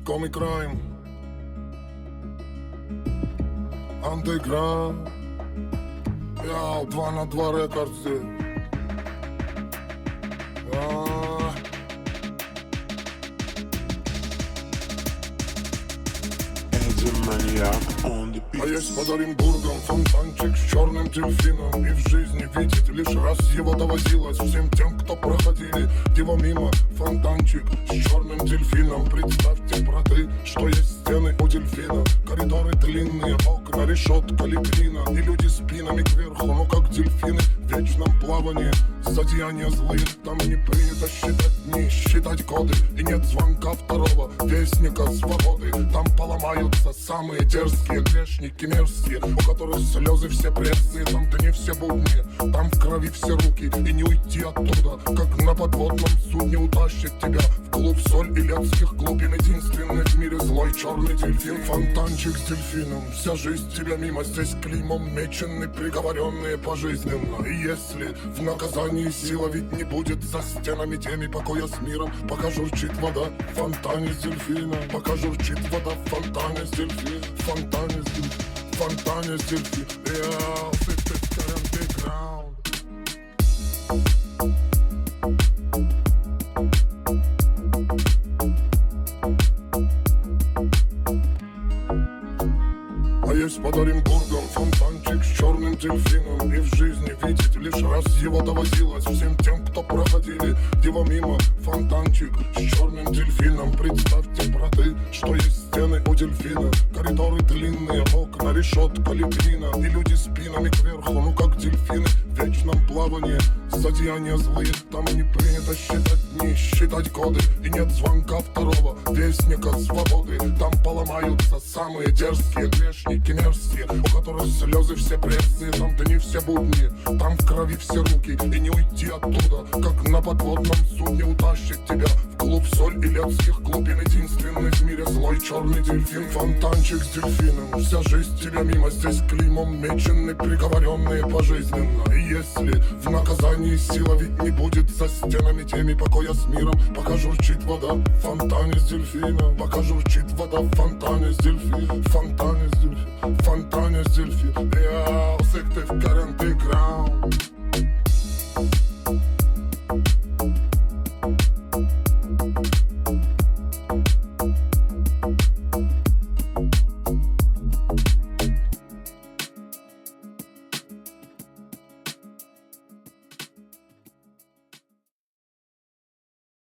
Comic Crime, Underground, я 2 на 2 рекордсы. А есть под Оренбургом фонтанчик с черным дельфином. И в жизни видеть лишь раз его доводилось всем тем, кто проходили его мимо. Фонтанчик с черным дельфином. Представьте, браты, что есть стены у дельфина. Коридоры длинные, окна, решетка, литрина. И люди спинами кверху, ну как дельфины в вечном плавании. Зодеяния злые, там не принято считать дни, считать годы. И нет звонка второго вестника свободы. Там поломаются самые дерзкие грешники мерзкие, у которых слезы все пресные. Там дни все будни, там в крови все руки. И не уйти оттуда, как на подводном судне утащит тебя вглубь соль и летских глубин. Единственный в мире злой черный дельфин. Фонтанчик с дельфином, вся жизнь тебя мимо. Здесь клеймом мечены, приговоренные пожизненно. И если в наказании сила ведь не будет за стенами теми покоя с миром, пока журчит вода в фонтане с дельфином. Пока журчит вода в фонтане с дельфином. В фонтане с дельфином, в фонтане с дельфином. А есть под Оренбургом фонтанчик с черным дельфином. И в жизни видеть лишь раз его доводилось всем тем, кто проходили его мимо. Фонтанчик с черным дельфином. Представьте, браты, что есть стены у дельфина. Коридоры длинные, окна, решетка, литрина. И люди спинами кверху, ну как дельфины в вечном плавании. Зодеяния злые, там не принято считать дни, считать годы. И нет звонка второго вестника свободы. Там поломаются самые дерзкие грешники мерзкие, у которых слезы все пресные. Там дни все будни, там в крови все руки. И не уйти оттуда, как на подводном судне утащит тебя вглубь соль и летских глубин. Единственный в мире злой черный дельфин. Фонтанчик с дельфином, вся жизнь тебя мимо. Здесь клеймом мечены, приговоренные пожизненно. И если в наказании сила ведь не будет за стенами теми покоя с миром, пока журчит вода в фонтане с дельфином. Пока журчит вода в фонтане с дельфином. В фонтане с дельфином, в фонтане с дельфином. Я усык ты в Underground.